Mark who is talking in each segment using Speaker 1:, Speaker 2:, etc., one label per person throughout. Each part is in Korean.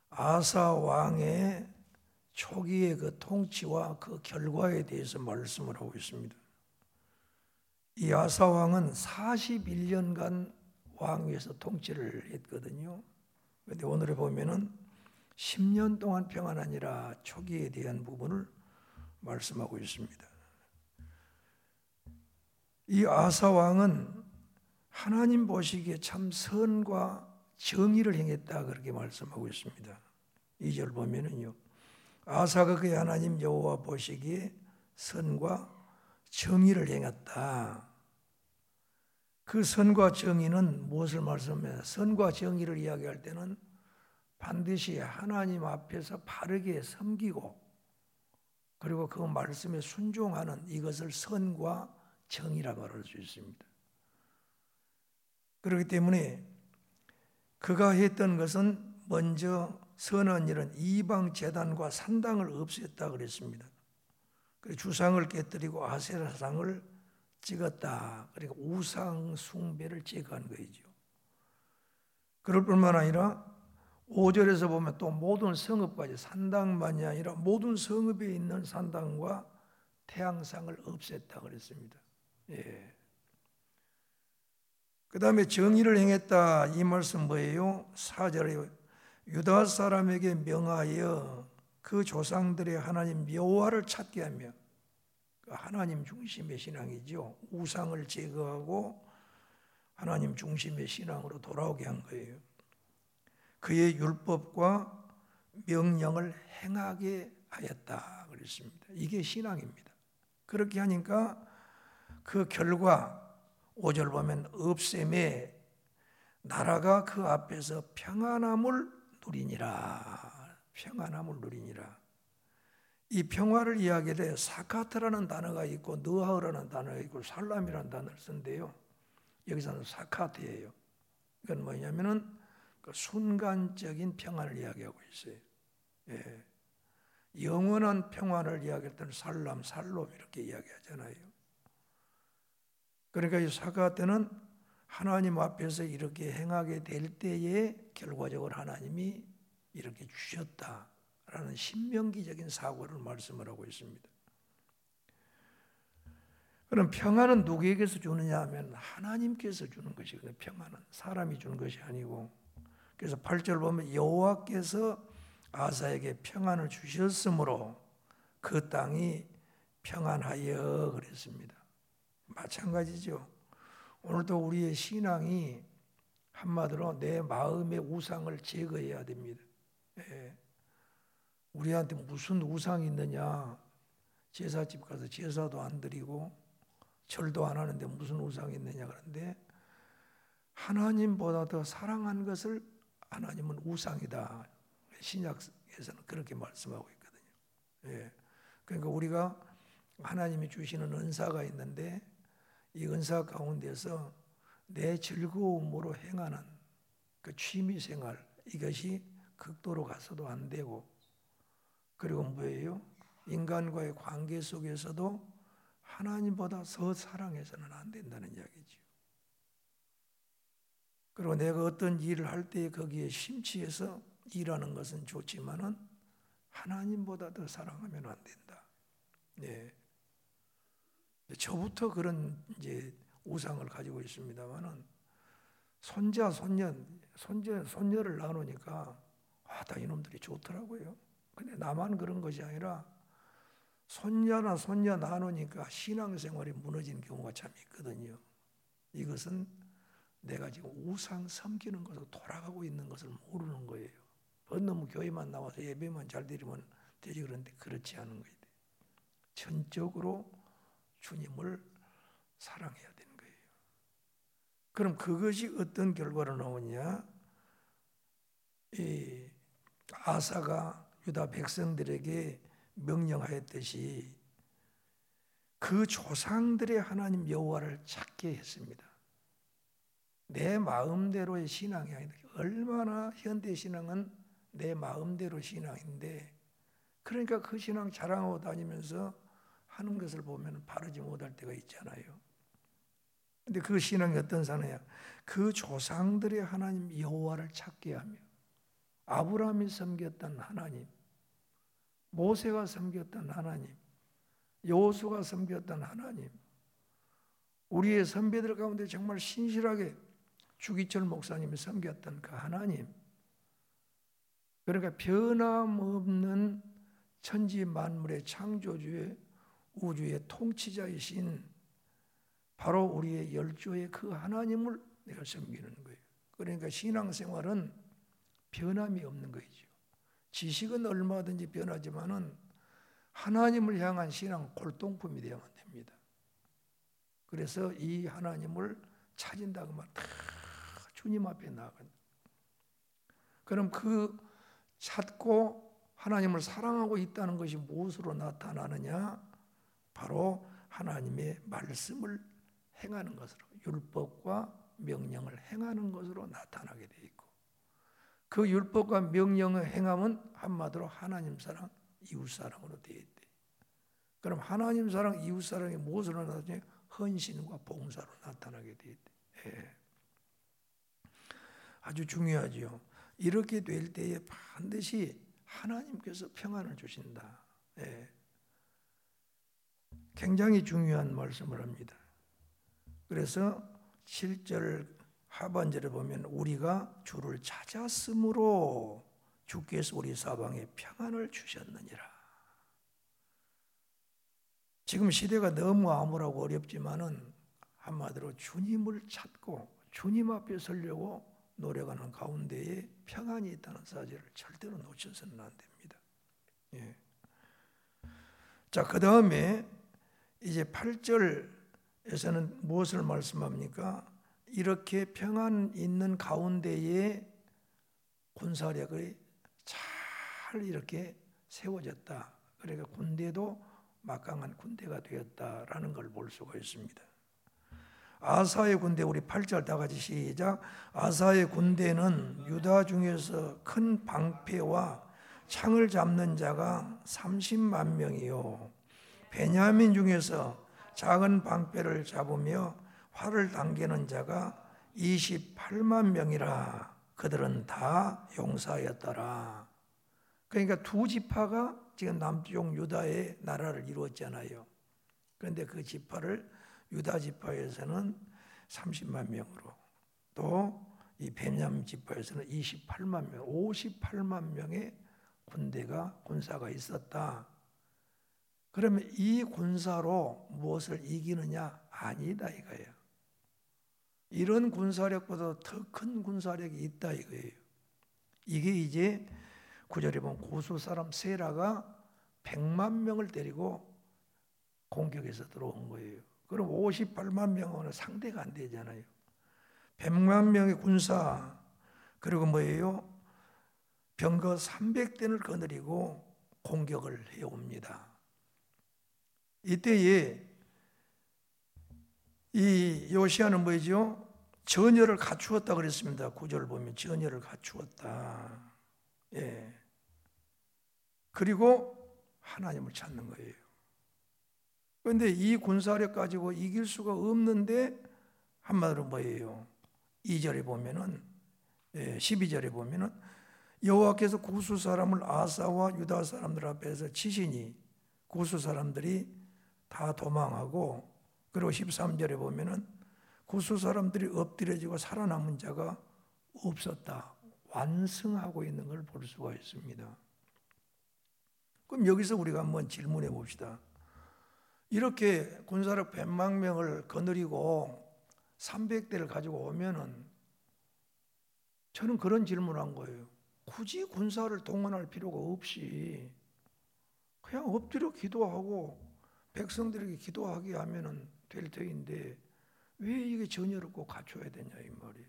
Speaker 1: 아사 왕의 초기의 그 통치와 그 결과에 대해서 말씀을 하고 있습니다. 이 아사 왕은 41년간 왕위에서 통치를 했거든요. 그런데 오늘에 보면은 10년 동안 평안하니라 초기에 대한 부분을 말씀하고 있습니다. 이 아사 왕은 하나님 보시기에 참 선과 정의를 행했다 그렇게 말씀하고 있습니다. 2절 보면은요. 아사가 그의 하나님 여호와 보시기에 선과 정의를 행했다. 그 선과 정의는 무엇을 말씀합니까? 선과 정의를 이야기할 때는 반드시 하나님 앞에서 바르게 섬기고 그리고 그 말씀에 순종하는 이것을 선과 정의라고 할 수 있습니다. 그렇기 때문에 그가 했던 것은 먼저 선한 일은 이방 제단과 산당을 없앴다 그랬습니다. 주상을 깨뜨리고 아세라상을 찍었다. 그러니까 우상 숭배를 제거한 거죠. 그럴 뿐만 아니라 5절에서 보면 또 모든 성읍까지 산당만이 아니라 모든 성읍에 있는 산당과 태양상을 없앴다 그랬습니다. 예. 그 다음에 정의를 행했다 이 말씀 뭐예요? 4절에 유다 사람에게 명하여 그 조상들의 하나님 여호와를 찾게 하며 하나님 중심의 신앙이죠. 우상을 제거하고 하나님 중심의 신앙으로 돌아오게 한 거예요. 그의 율법과 명령을 행하게 하였다 그랬습니다. 이게 신앙입니다. 그렇게 하니까 그 결과 5절 보면 없앰에 나라가 그 앞에서 평안함을 누리니라. 평안함을 누리니라. 이 평화를 이야기해 사카트라는 단어가 있고 느하흐라는 단어가 있고 살람이라는 단어를 쓴대요. 여기서는 사카트예요. 이건 뭐냐면은 그 순간적인 평안을 이야기하고 있어요. 예. 영원한 평안을 이야기할 때는 살람, 살롬 이렇게 이야기하잖아요. 그러니까 이 사카트는 하나님 앞에서 이렇게 행하게 될 때에 결과적으로 하나님이 이렇게 주셨다라는 신명기적인 사고를 말씀을 하고 있습니다. 그럼 평안은 누구에게서 주느냐 하면 하나님께서 주는 것이거든요. 평안은 사람이 주는 것이 아니고, 그래서 8절 보면 여호와께서 아사에게 평안을 주셨으므로 그 땅이 평안하여 그랬습니다. 마찬가지죠. 오늘도 우리의 신앙이 한마디로 내 마음의 우상을 제거해야 됩니다. 예. 우리한테 무슨 우상이 있느냐? 제사집 가서 제사도 안 드리고 절도 안 하는데 무슨 우상이 있느냐 그런데 하나님보다 더 사랑한 것을 하나님은 우상이다. 신약에서는 그렇게 말씀하고 있거든요. 예. 그러니까 우리가 하나님이 주시는 은사가 있는데 이 은사 가운데서 내 즐거움으로 행하는 그 취미생활 이것이 극도로 가서도 안 되고 그리고 뭐예요? 인간과의 관계 속에서도 하나님보다 더 사랑해서는 안 된다는 이야기죠. 그리고 내가 어떤 일을 할 때 거기에 심취해서 일하는 것은 좋지만은 하나님보다 더 사랑하면 안 된다. 네. 저부터 그런 이제 우상을 가지고 있습니다만은 손자, 손녀를 낳으니까 다 이놈들이 좋더라고요. 근데 나만 그런 것이 아니라 손녀나 손녀 낳으니까 신앙생활이 무너지는 경우가 참 있거든요. 이것은 내가 지금 우상 섬기는 것으로 돌아가고 있는 것을 모르는 거예요. 너무 교회만 나와서 예배만 잘 드리면 되지 그런데 그렇지 않은 거예요. 전적으로 주님을 사랑해야 되는 거예요. 그럼 그것이 어떤 결과로 나오냐? 이 아사가 유다 백성들에게 명령하였듯이 그 조상들의 하나님 여호와를 찾게 했습니다. 내 마음대로의 신앙이 아니다. 얼마나 현대 신앙은 내 마음대로 신앙인데 그러니까 그 신앙 자랑하고 다니면서 하는 것을 보면 바르지 못할 때가 있잖아요. 근데 그 신앙이 어떤 사람이야? 그 조상들의 하나님 여호와를 찾게 하며 아브라함이 섬겼던 하나님, 모세가 섬겼던 하나님, 여호수아가 섬겼던 하나님, 우리의 선배들 가운데 정말 신실하게 주기철 목사님이 섬겼던 그 하나님, 그러니까 변함없는 천지 만물의 창조주의 우주의 통치자이신 바로 우리의 열조의 그 하나님을 내가 섬기는 거예요. 그러니까 신앙생활은 변함이 없는 거죠. 지식은 얼마든지 변하지만은 하나님을 향한 신앙 골동품이 되어야만 됩니다. 그래서 이 하나님을 찾은다고 하면 다 주님 앞에 나아간다. 그럼 그 찾고 하나님을 사랑하고 있다는 것이 무엇으로 나타나느냐? 바로 하나님의 말씀을 행하는 것으로, 율법과 명령을 행하는 것으로 나타나게 되어 있고, 그 율법과 명령을 행함은 한마디로 하나님 사랑, 이웃 사랑으로 되어 있대. 그럼 하나님 사랑, 이웃 사랑이 무엇으로 나타나냐? 헌신과 봉사로 나타나게 되어 있대. 예. 아주 중요하지요. 이렇게 될 때에 반드시 하나님께서 평안을 주신다. 예. 굉장히 중요한 말씀을 합니다. 그래서 7절 하반절에 보면 우리가 주를 찾았으므로 주께서 우리 사방에 평안을 주셨느니라. 지금 시대가 너무 암울하고 어렵지만은 한마디로 주님을 찾고 주님 앞에 서려고 노력하는 가운데에 평안이 있다는 사실을 절대로 놓쳐서는 안 됩니다. 예. 자, 그 다음에 이제 8절에서는 무엇을 말씀합니까? 이렇게 평안 있는 가운데에 군사력이 잘 이렇게 세워졌다. 그러니까 군대도 막강한 군대가 되었다라는 걸 볼 수가 있습니다. 아사의 군대, 우리 8절 다 같이 시작. 아사의 군대는 유다 중에서 큰 방패와 창을 잡는 자가 30만 명이요, 베냐민 중에서 작은 방패를 잡으며 활을 당기는 자가 28만 명이라. 그들은 다 용사였더라. 그러니까 두 지파가 지금 남쪽 유다의 나라를 이루었잖아요. 그런데 그 지파를 유다 지파에서는 30만 명으로, 또 이 베냐민 지파에서는 28만 명, 58만 명의 군사가 있었다. 그러면 이 군사로 무엇을 이기느냐? 아니다 이거예요. 이런 군사력보다 더 큰 군사력이 있다 이거예요. 이게 이제 9절에 보면 고수 사람 세라가 100만 명을 데리고 공격해서 들어온 거예요. 그럼 58만 명은 상대가 안 되잖아요. 100만 명의 군사, 그리고 뭐예요? 병거 300대를 거느리고 공격을 해옵니다. 이때에 이 요시야는 뭐죠? 전열을 갖추었다 그랬습니다. 9절 보면 전열을 갖추었다. 예. 그리고 하나님을 찾는 거예요. 그런데 이 군사력 가지고 이길 수가 없는데 한마디로 뭐예요? 2절에 보면은 12절에 보면은 여호와께서 구스 사람을 아사와 유다 사람들 앞에서 치시니 구스 사람들이 다 도망하고, 그리고 13절에 보면은 구스 사람들이 엎드려지고 살아남은 자가 없었다. 완승하고 있는 걸 볼 수가 있습니다. 그럼 여기서 우리가 한번 질문해 봅시다. 이렇게 군사력 100만 명을 거느리고 300대를 가지고 오면은 저는 그런 질문을 한 거예요. 굳이 군사를 동원할 필요가 없이 그냥 엎드려 기도하고 백성들에게 기도하게 하면은 될 터인데 왜 이게 전열을 꼭 갖춰야 되냐 이 말이에요.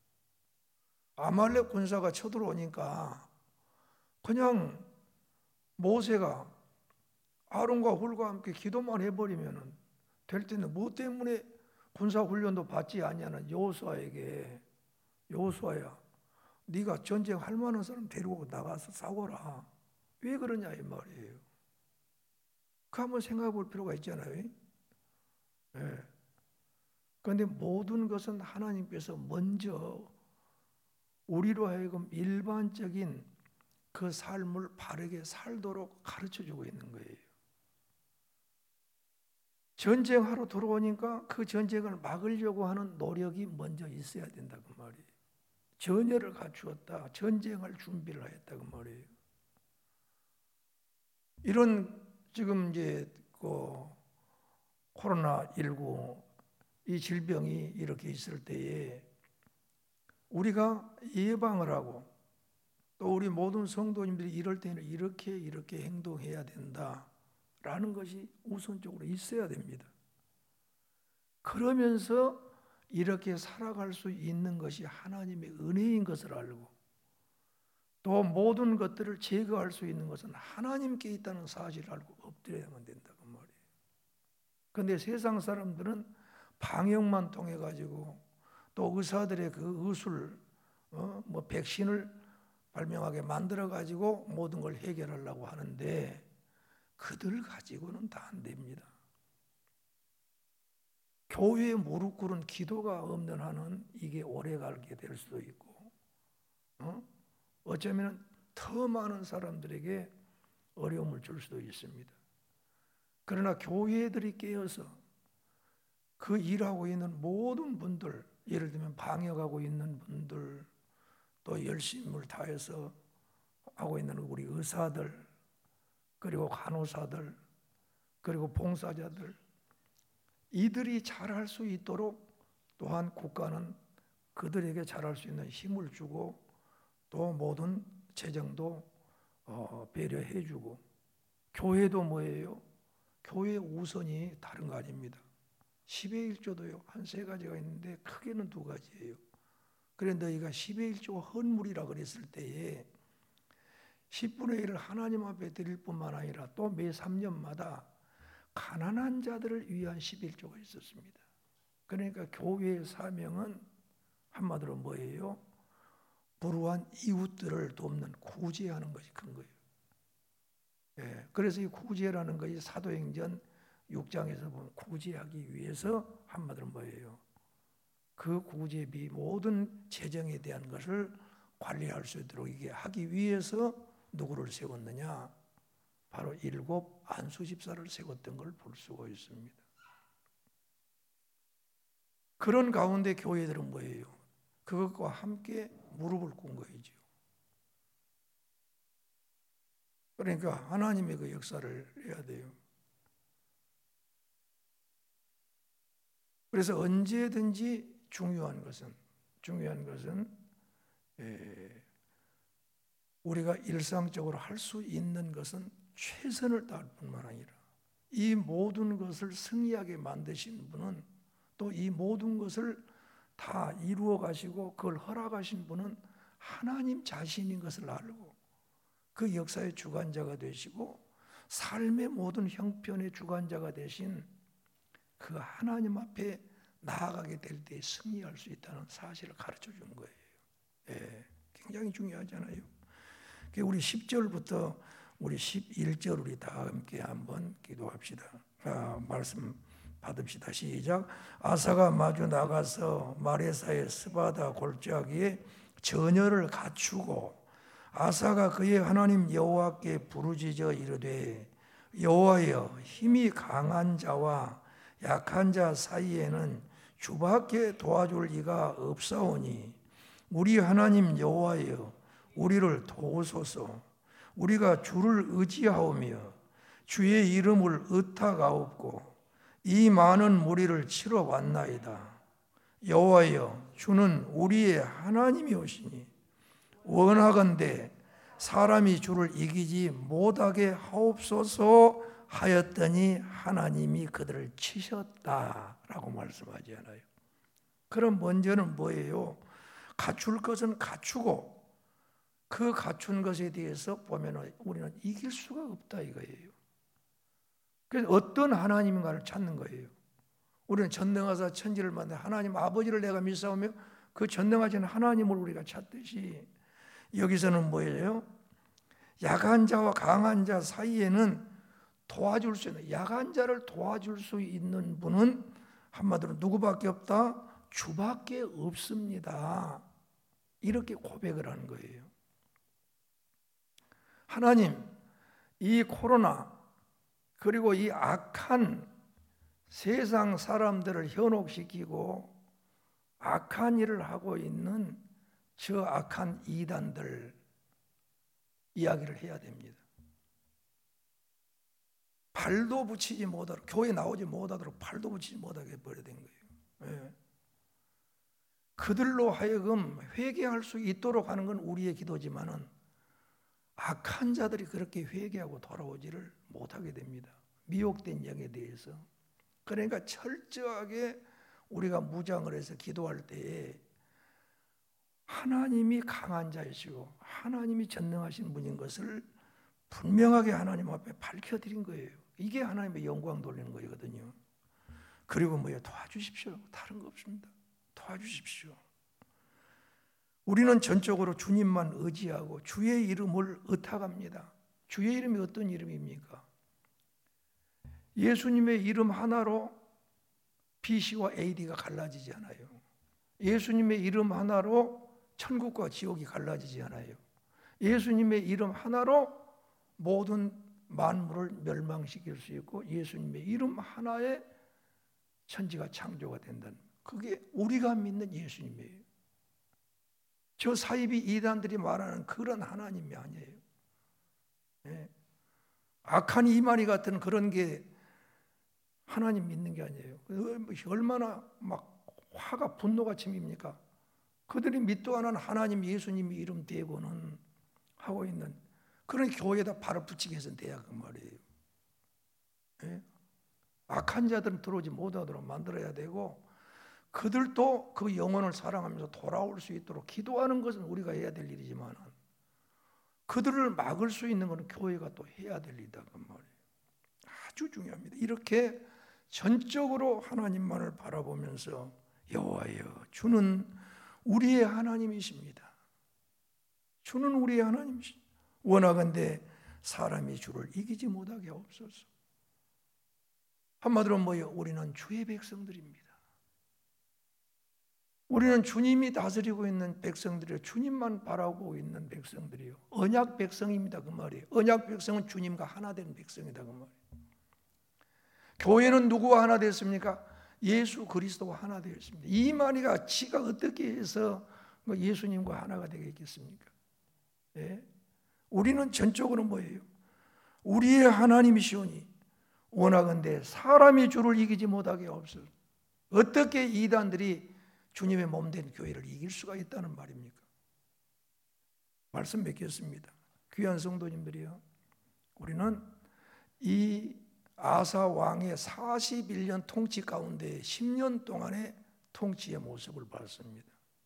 Speaker 1: 아말렉 군사가 쳐들어오니까 그냥 모세가 아론과 홀과 함께 기도만 해버리면 될 텐데 뭐 때문에 군사훈련도 받지 않냐는 여호수아에게, 여호수아야 네가 전쟁할 만한 사람 데리고 나가서 싸워라. 왜 그러냐 이 말이에요. 그 한번 생각해 볼 필요가 있잖아요. 네. 그런데 모든 것은 하나님께서 먼저 우리로 하여금 일반적인 그 삶을 바르게 살도록 가르쳐주고 있는 거예요. 전쟁하러 들어오니까 그 전쟁을 막으려고 하는 노력이 먼저 있어야 된다 그 말이에요. 전열을 갖추었다, 전쟁할 준비를 했다 그 말이에요. 이런 지금 이제 그 코로나19 이 질병이 이렇게 있을 때에 우리가 예방을 하고 또 우리 모든 성도님들이 이럴 때는 이렇게 행동해야 된다라는 것이 우선적으로 있어야 됩니다. 그러면서 이렇게 살아갈 수 있는 것이 하나님의 은혜인 것을 알고 또 모든 것들을 제거할 수 있는 것은 하나님께 있다는 사실을 알고 엎드려야만 된다 그 말이에요. 그런데 세상 사람들은 방역만 통해 가지고 또 의사들의 그 의술, 백신을 발명하게 만들어 가지고 모든 걸 해결하려고 하는데 그들 가지고는 다 안 됩니다. 교회에 무릎 꿇은 기도가 없는 한은 이게 오래 가게 될 수도 있고, 어쩌면 더 많은 사람들에게 어려움을 줄 수도 있습니다. 그러나 교회들이 깨어서 그 일하고 있는 모든 분들, 예를 들면 방역하고 있는 분들, 또 열심을 다해서 하고 있는 우리 의사들, 그리고 간호사들, 그리고 봉사자들, 이들이 잘할 수 있도록 또한 국가는 그들에게 잘할 수 있는 힘을 주고 또 모든 재정도 배려해 주고, 교회도 뭐예요? 교회 우선이 다른 거 아닙니다. 10의 1조도요 한 세 가지가 있는데 크게는 두 가지예요. 그래 너희가 10의 1조 헌물이라 그랬을 때에 10분의 1을 하나님 앞에 드릴 뿐만 아니라 또 매 3년마다 가난한 자들을 위한 11조가 있었습니다. 그러니까 교회의 사명은 한마디로 뭐예요? 불우한 이웃들을 돕는 구제하는 것이 큰 거예요. 예, 그래서 이 구제라는 것이 사도행전 6장에서 보면 구제하기 위해서 한마디로 뭐예요? 그 구제비 모든 재정에 대한 것을 관리할 수 있도록 이게 하기 위해서 누구를 세웠느냐? 바로 7 안수 집사를 세웠던 걸 볼 수가 있습니다. 그런 가운데 교회들은 뭐예요? 그것과 함께 무릎을 꿇은 거이죠. 그러니까 하나님의 그 역사를 해야 돼요. 그래서 언제든지 중요한 것은 우리가 일상적으로 할 수 있는 것은 최선을 다할 뿐만 아니라 이 모든 것을 승리하게 만드신 분은 또 이 모든 것을 다 이루어 가시고 그걸 허락하신 분은 하나님 자신인 것을 알고 그 역사의 주관자가 되시고 삶의 모든 형편의 주관자가 되신 그 하나님 앞에 나아가게 될 때 승리할 수 있다는 사실을 가르쳐 준 거예요. 예, 굉장히 중요하잖아요. 우리 10절부터 우리 11절 우리 다 함께 한번 기도합시다. 말씀 받읍시다. 시작. 아사가 마주 나가서 마레사의 스바다 골짜기에 전열을 갖추고 아사가 그의 하나님 여호와께 부르짖어 이르되 여호와여 힘이 강한 자와 약한 자 사이에는 주밖에 도와줄 이가 없사오니 우리 하나님 여호와여 우리를 도우소서. 우리가 주를 의지하오며 주의 이름을 의탁하옵고 이 많은 무리를 치러 왔나이다. 여호와여 주는 우리의 하나님이오시니 원하건대 사람이 주를 이기지 못하게 하옵소서 하였더니 하나님이 그들을 치셨다라고 말씀하지 않아요. 그럼 먼저는 뭐예요? 갖출 것은 갖추고 그 갖춘 것에 대해서 보면 우리는 이길 수가 없다 이거예요. 그래서 어떤 하나님인가를 찾는 거예요. 우리는 전능하사 천지를 만든 하나님 아버지를 내가 믿사오며 그 전능하신 하나님을 우리가 찾듯이 여기서는 뭐예요? 약한 자와 강한 자 사이에는 도와줄 수 있는, 약한 자를 도와줄 수 있는 분은 한마디로 누구밖에 없다? 주밖에 없습니다. 이렇게 고백을 하는 거예요. 하나님, 이 코로나 그리고 이 악한 세상 사람들을 현혹시키고 악한 일을 하고 있는 저 악한 이단들 이야기를 해야 됩니다. 발도 붙이지 못하도록, 교회 나오지 못하도록 발도 붙이지 못하게 해버려야 된 거예요. 예. 그들로 하여금 회개할 수 있도록 하는 건 우리의 기도지만은 악한 자들이 그렇게 회개하고 돌아오지를 못하게 됩니다. 미혹된 영에 대해서. 그러니까 철저하게 우리가 무장을 해서 기도할 때에 하나님이 강한 자이시고 하나님이 전능하신 분인 것을 분명하게 하나님 앞에 밝혀드린 거예요. 이게 하나님의 영광 돌리는 거거든요. 그리고 뭐예요? 도와주십시오. 다른 거 없습니다. 도와주십시오. 우리는 전적으로 주님만 의지하고 주의 이름을 의탁합니다. 주의 이름이 어떤 이름입니까? 예수님의 이름 하나로 BC와 AD가 갈라지지 않아요. 예수님의 이름 하나로 천국과 지옥이 갈라지지 않아요. 예수님의 이름 하나로 모든 만물을 멸망시킬 수 있고 예수님의 이름 하나에 천지가 창조가 된다는, 그게 우리가 믿는 예수님이에요. 저 사이비 이단들이 말하는 그런 하나님이 아니에요. 예. 악한 이만희 같은 그런 게 하나님 믿는 게 아니에요. 얼마나 막 화가 분노가 침입니까? 그들이 믿도 않은 하나님 예수님의 이름 대고는 하고 있는 그런 교회에다 발을 붙이게 해서는 돼야 그 말이에요. 예? 악한 자들은 들어오지 못하도록 만들어야 되고 그들도 그 영혼을 사랑하면서 돌아올 수 있도록 기도하는 것은 우리가 해야 될 일이지만 그들을 막을 수 있는 것은 교회가 또 해야 될 일이다 그 말이에요. 아주 중요합니다. 이렇게 전적으로 하나님만을 바라보면서 여호와여, 주는 우리의 하나님이십니다. 주는 우리의 하나님이십니다. 원하건대 사람이 주를 이기지 못하게 하옵소서. 한마디로 뭐예요? 우리는 주의 백성들입니다. 우리는 주님이 다스리고 있는 백성들이요, 주님만 바라보고 있는 백성들이요, 언약 백성입니다 그 말이에요. 언약 백성은 주님과 하나 된 백성이다 그 말이에요. 교회는 누구와 하나 됐습니까? 예수 그리스도와 하나 되었습니다. 이만희가 지가 어떻게 해서 예수님과 하나가 되겠습니까? 예? 우리는 전적으로 뭐예요? 우리의 하나님이시오니 원하건대 사람이 주를 이기지 못하게 하옵소서. 어떻게 이단들이 주님의 몸된 교회를 이길 수가 있다는 말입니까? 말씀 맺겠습니다. 귀한 성도님들이요, 우리는 이 아사 왕의 41년 통치 가운데 10년 동안의 통치의 모습을 봤습니다.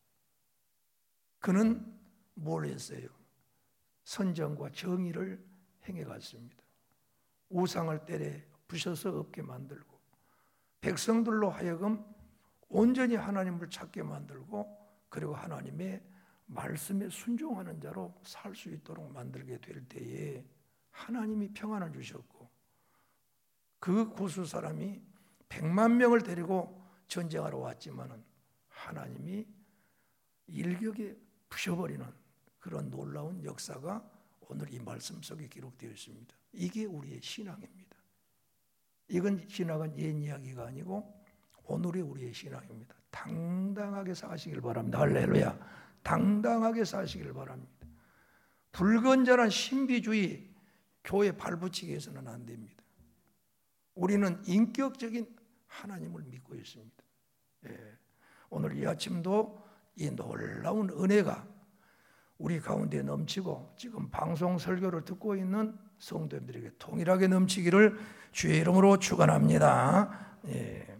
Speaker 1: 그는 뭘 했어요? 선정과 정의를 행해갔습니다. 우상을 때려 부셔서 없게 만들고 백성들로 하여금 온전히 하나님을 찾게 만들고 그리고 하나님의 말씀에 순종하는 자로 살 수 있도록 만들게 될 때에 하나님이 평안을 주셨고 그 구수 사람이 100만 명을 데리고 전쟁하러 왔지만은 하나님이 일격에 부셔버리는 그런 놀라운 역사가 오늘 이 말씀 속에 기록되어 있습니다. 이게 우리의 신앙입니다. 이건 신앙은 옛 이야기가 아니고 오늘의 우리의 신앙입니다. 당당하게 사시길 바랍니다. 할렐루야. 당당하게 사시길 바랍니다. 불건전한 신비주의 교회 발붙이게 해서는 안 됩니다. 우리는 인격적인 하나님을 믿고 있습니다. 예. 오늘 이 아침도 이 놀라운 은혜가 우리 가운데 넘치고 지금 방송 설교를 듣고 있는 성도님들에게 동일하게 넘치기를 주의 이름으로 축원합니다. 예.